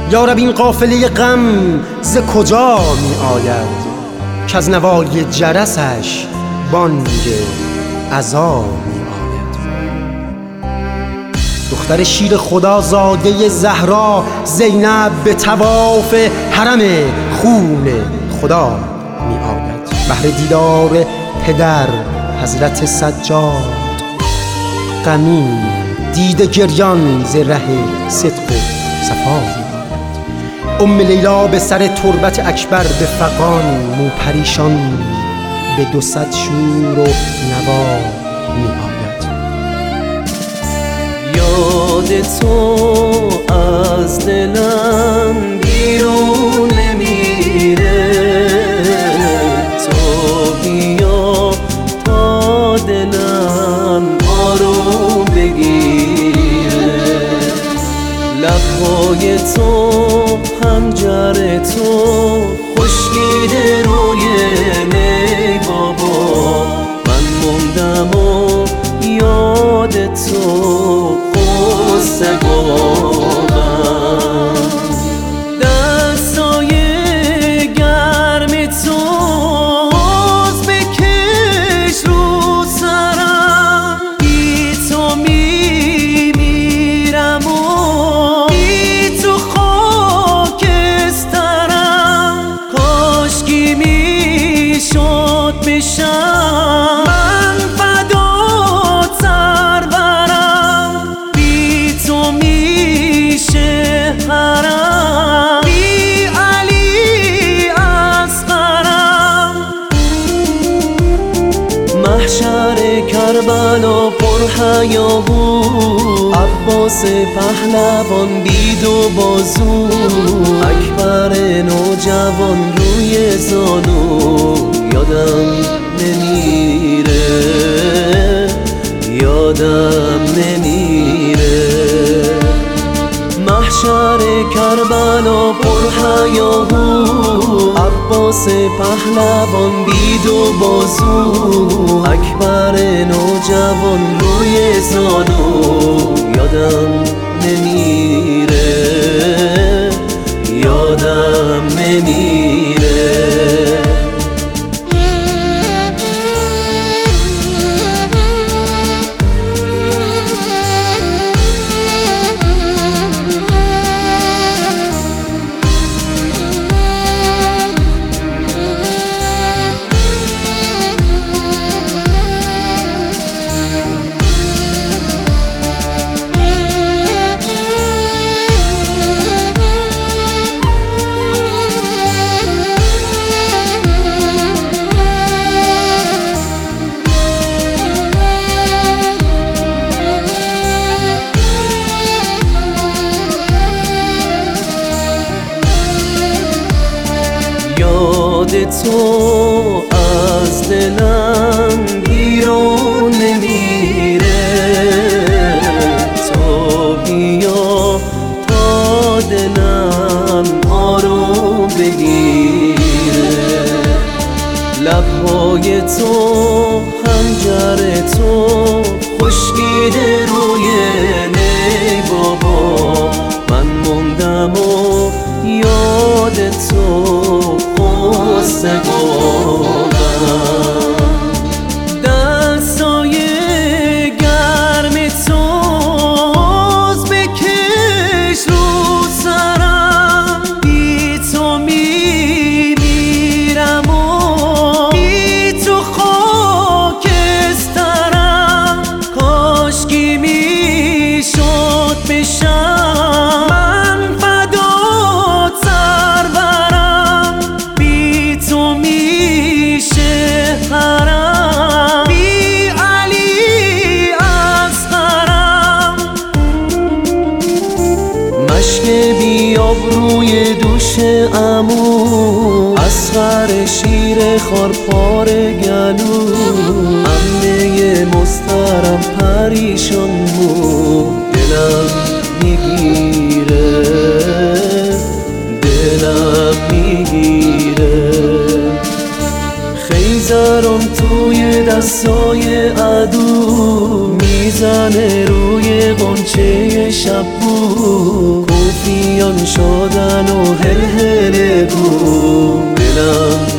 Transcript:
یارب این قافله غم ز کجا می آید که از نوای جرسش بانگ عزا می آید. دختر شیر خدا زاده زهرا زینب به طواف حرم خون خدا می آید. بهر دیدار پدر حضرت سجاد غمین دیده گریان ز ره صدق و صفا می آید. لیلا به سر تربت اکبر به فغان مو پریشان به 200 شور و نوا می آید. یاد تو از دلم بیرون نمیره، تو بیا تا دلم آروم بگیره. لبهای تو خنجر تو خشکیده روی می بابا، من موندم و یاد تو قصه گفتم. دستای گرم تو باز بکش رو سرم، بی تو میمیرم و بی تو خاکسترم. کاشکی میشد بشم من فدات سرورم، بی تو میشه حرم، بی علی اصغرم. محشر کربلا پر حیا بود، عباس پهلوان بی 2 بازو، اکبر نوجوان روی زانو. یادم نمیره، یادم نمیره. محشر کربلا پر حیا بود، عباس پهلوان بی 2 بازو، اکبر نوجوان روی زانو. یادم نمیره، یادم نمیره. یاد تو از دلم بیرون نمیره، تو بیا تا دلم آروم بگیره. لبهای تو خنجر تو خشکیده روی نی بابا، من موندم و یاد تو قصه گفتم. دستای گرم تو باز بکش رو سرم، بی تو میمیرم و بی تو خاکسترم. کاشکی میشد بشم من فدات سرورم، بی تو میشه حرم، بی علی اصغرم. مشک بیاب روی دوش عمو، اصغر شیر خارپار گلو. عمه مسترم پریشان بود، دلم میگیره، دلم میگیره. خیزران توی دستای عدو، میزنه روی غنچه شبو. صوفیان شدن و هل هل گو دلم